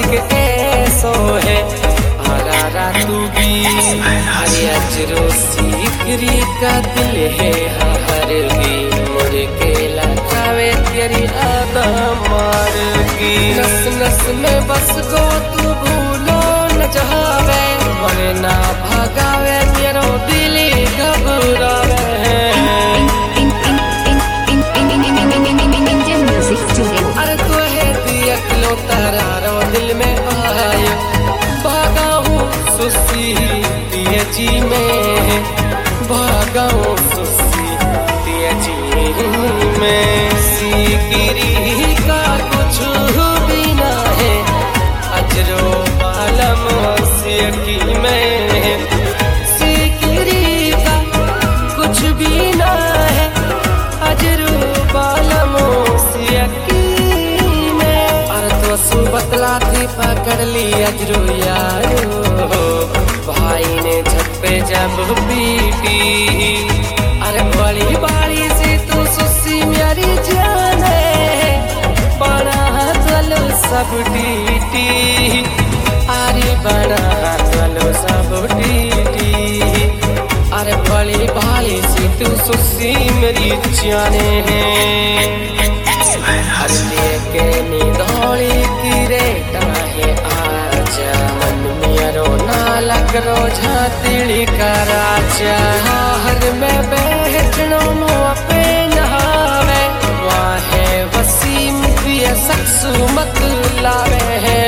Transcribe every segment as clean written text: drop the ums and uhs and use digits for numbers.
के ऐसो है हरारा तू भी हरी अजरो सीकरी का दिल है हर भी मुझे के लगावे तेरी आदा मार की नस नस में बस गो तू भूलो न जावे वरना भागावे मेरो दिल घबरावे अरे तू है दिया किलो तारा दिल में आया भागा हूँ सुसी दिया जी में भागा हूँ सुसी दिया जी में सीगिरी का कुछ भी ना है अजरो बालम की में सीगिरी का कुछ भी ना है अजरो बालम सु बतला थी पकड़ ली अजरू यारो भाई ने छत पे जब पीटी अरे बड़ी बाड़ी से तू सुसी मेरी जाने बड़ा चलो सब टीटी अरे बड़ा चलो सब टीटी अरे बड़ी बाड़ी से तू सुसी मेरी जाने हर लेके निदौली गिरे टाहे आजा मन मेरो नाला करो झातिड़ी का राजा हर में बैठनो मुआ पे नहावे वाहे वसीम पिया सक्सु मत लावे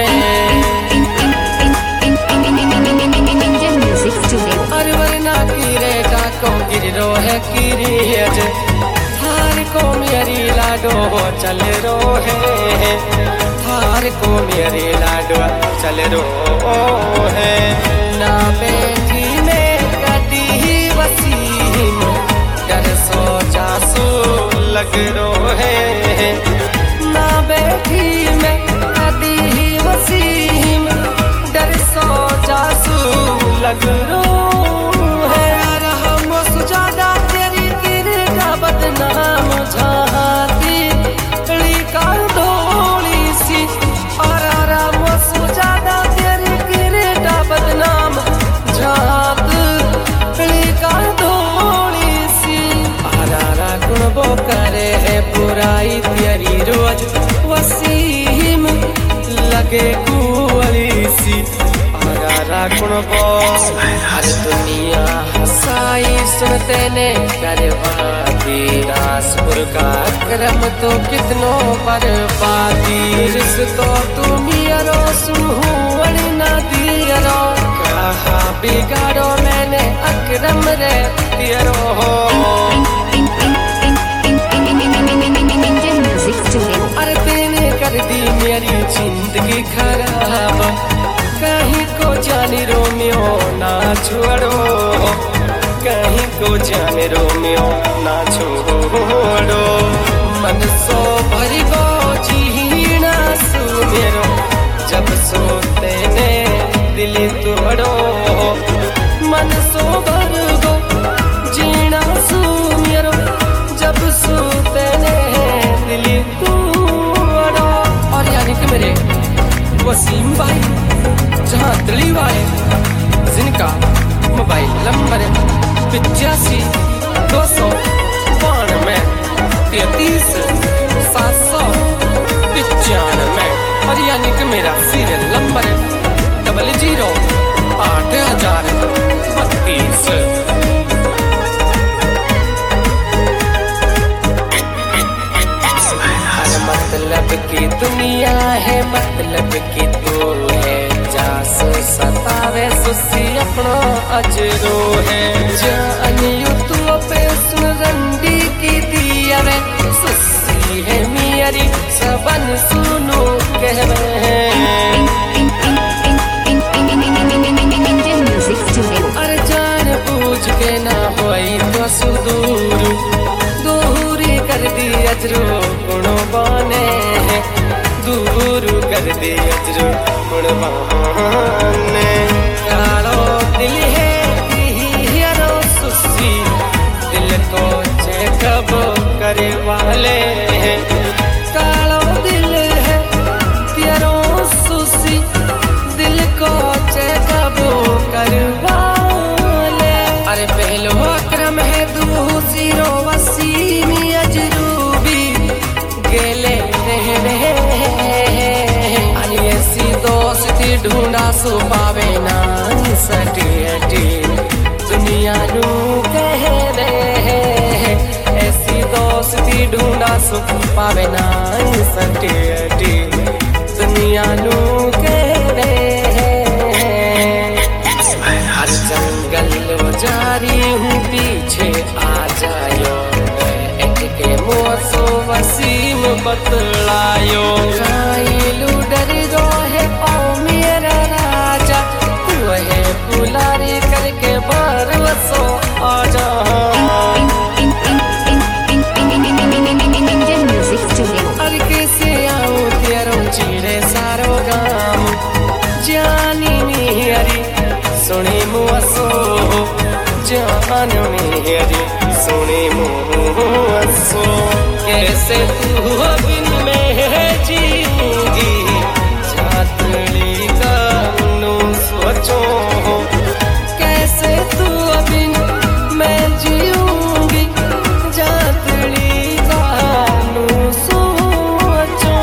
अरे वरना गिरे डाको गिरो है गिरी अज को मेरी लाडो चल रो है हार को मेरी लाडो चल रो है ना बैठी में कदी वसीम डर सो जासू लग रो है ना बैठी में कदी वसीम डर सो जासू लग रो है हम सुजादा तेरी गिर का बदनाम झाती कली का धोली सी और आराम सुजादा तेरी गिरटा बदनाम झात कली का धोली सी आरारा गुण बो करे है बुराई तेरी रोज वसीम लगे कुवली सी आरारा गुण बो हर दुनिया हसाई सुनते ने करवादी दासपुर का क्रम तो कितनो बर्बादी रिश्तो तुम यारो सुहूण ना दियरो कहा बिगाड़ो मैंने अकरम रे दियरो अरे तेने कर दी मेरी जिंदगी खराब कहीं को जानी रोमियो ना छोड़ो कहीं को जाने रोमियो ना छोड़ो मन सो भरी गो जीना सुमेरो जब सोते ने दिल तोड़ो मन सो भर गो जीना सुमेरो जब सोते ने दिल तोड़ो और यानी कि मेरे वसीम भाई जहाँ दिल्ली वाले जिनका मोबाइल नंबर 85-292 33-795 और यानी कि मेरा सीरियल नंबर 00-8032 हर मतलब की दुनिया है मतलब की तू है जास सतावे सुसी अपनो अजरो है जानियो तू पे सुन रंडी की दिया वे सुसी है मेरी सबन सुनो कहवे अरे जान बूझ के ना होई तो सुदूर दूरी कर दी अजरो गुणो बने दूर कर दी अजरो गुणो बने कालो दिल है हियरो सुसी दिल को चेकअप करे वाले कालो दिल है तेरो सुसी पीरो वसीमी अजरूबी गेले रहे अरे ऐसी दोस्ती ढूंढा सो पावे ना सटी हटी दुनिया नू कह रहे ऐसी दोस्ती ढूंढा सो पावे ना सटी हटी दुनिया नू कह रहे हर जंगल जारी हूँ पीछे आ जायो के मोसो वसीम बतलायो काइलू डर गो है ओ मेरा राजा तू है पुलारी करके बरसो आजा अरे कैसे आऊँ तेरो चिड़े सारो गाम जानी मेरी सुनी मुआसो जान मेरी सुनी मुआसो कैसे तू बिन में जीऊंगी छातली का नो सोचो कैसे तू बिन मैं जीऊंगी छातली का नो सोचो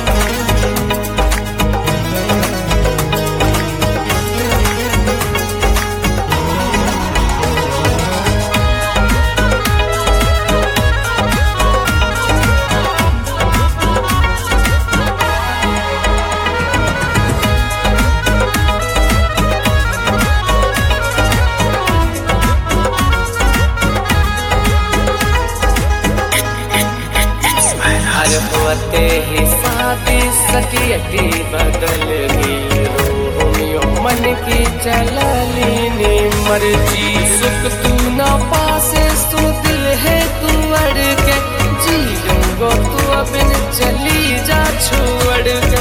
होते ही शादी सटियटी बदल गई रोमियो मन की चलनी मर्जी सुख तू ना पासे सो दिल है तू अड़ के जी लूंगो तू अबिन चली जा छोड़ के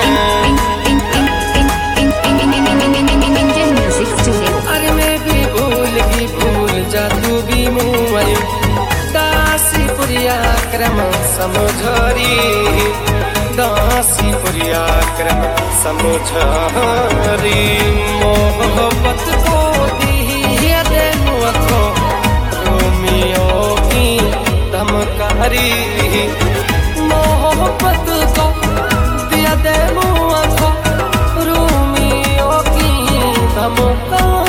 अरे मैं भी भूल जा तू भी मुँह दासी पुरिया क्रम समझरी दासी पुरिया क्रम समझरी मोहब्बत को दिया देनु अखो रोमियो की धमकारी मोहब्बत को दिया देनु अखो रोमियो की धमकारी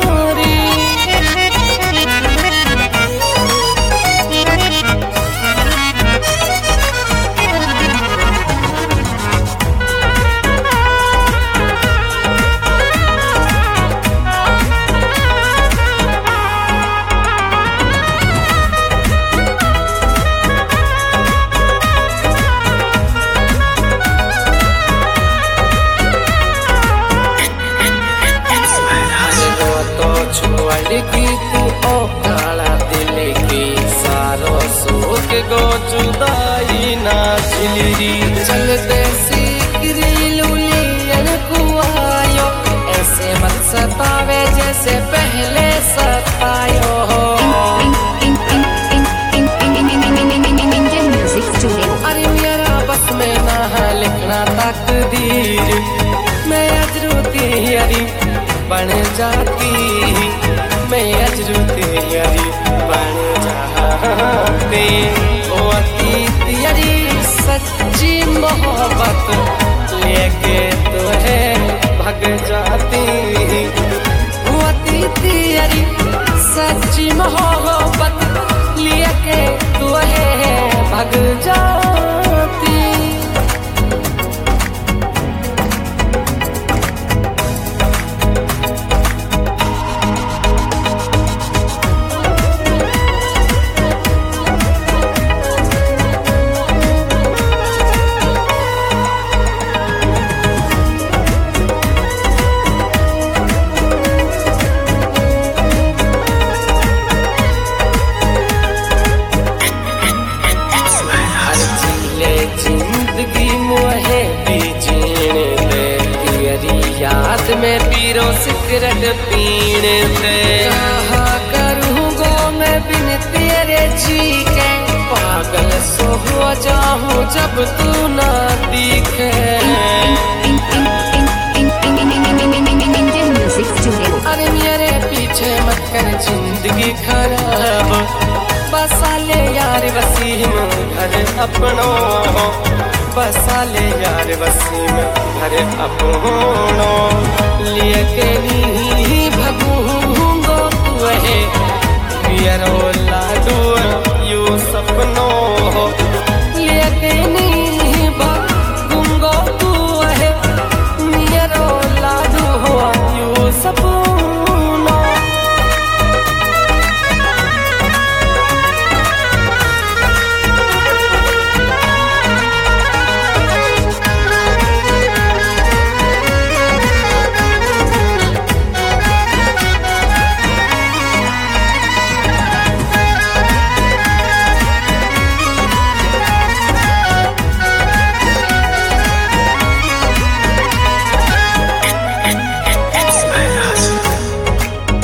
की तू ओ काला दिल की सारो सोच गो जुदाई ना झिलरी चलते सीकरी लुलियन कुआयो ऐसे मत सतावे जैसे पहले सतायो अरे मेरा बस में ना लिखना तकदीर मैं अजरूती हरी बन जाती मैं अजरूती हरी बन जाती ओ अतीत यारी सच्ची मोहब्बत लेके तो है भग जाती ओ अतीत यारी सच्ची मोहब्बत लेके तो है भग जाती में पीरो सिगरेट पीने से कहा करूँगो मैं बिन तेरे जी के पागल सो हो जाऊँ जब तू ना दिखे अरे मेरे पीछे मत कर जिंदगी खराब अपनों बसा ले यार बसी में घर अपनों लिए के नहीं भगूंगो तू है पियरो लाडू